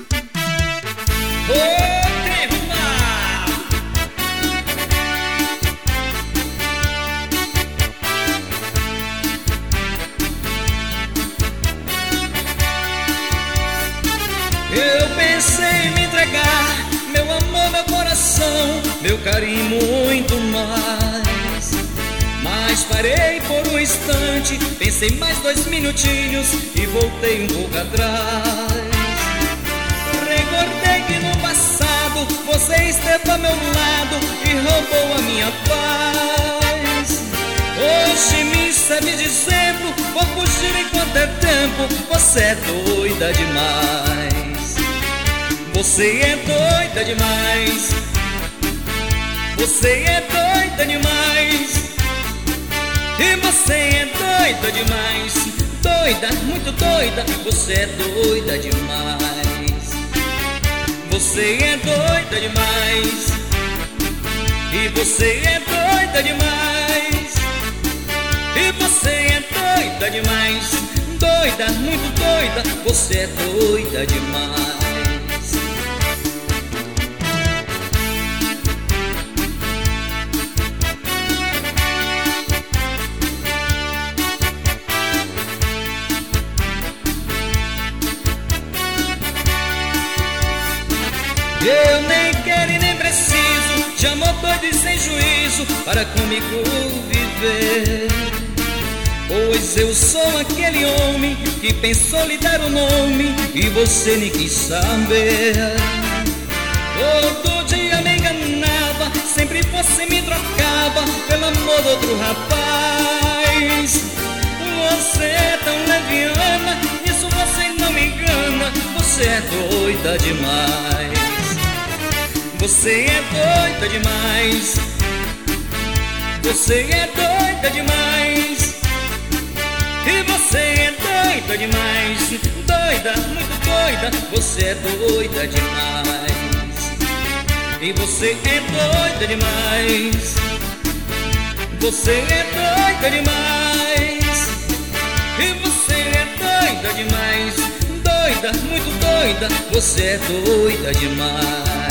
Eu pensei em me entregar, meu amor, meu coração, meu carinho, muito mais. Mas parei por um instante, pensei mais 2 minutinhos e voltei um pouco atrás. Recordei que no passado você esteve ao meu lado e roubou a minha paz. Hoje me serve de exemplo, vou fugir enquanto é tempo. Você é doida demais. Você é doida demais. Você é doida demais. E você é doida demais. Doida, muito doida. Você é doida demais. Você é doida demais. E você é doida demais. E você é doida demais. Doida, muito doida. Você é doida demais. Eu nem quero e nem preciso de amor doido e sem juízo para comigo viver. Pois eu sou aquele homem que pensou lhe dar um nome e você nem quis saber. Todo dia me enganava, sempre você me trocava pelo amor de outro rapaz. Você é tão leviana, isso você não me engana. Você é doida demais. Você é doida demais. Você é doida demais. E você é doida demais. Doida, muito doida. Você é doida demais. E você é doida demais. Você é doida demais. E você é doida demais. Doida, muito doida. Você é doida demais.